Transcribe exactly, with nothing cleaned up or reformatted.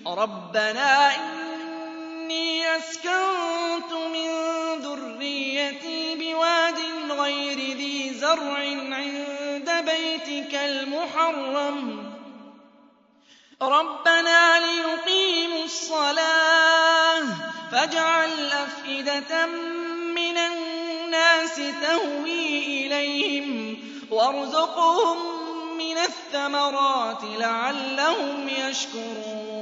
رَبَّنَا إِنِّي أَسْكَنتُ مِن ذُرِّيَّتِي بِوَادٍ غَيْرِ ذِي زَرْعٍ عِندَ بَيْتِكَ الْمُحَرَّمِ رَبَّنَا لِيُقِيمُوا الصَّلَاةَ فَاجْعَلْ أَفْئِدَةً مِّنَ النَّاسِ تَهْوِي إِلَيْهِمْ وَارْزُقْهُم مِّنَ الثَّمَرَاتِ لَعَلَّهُمْ يَشْكُرُونَ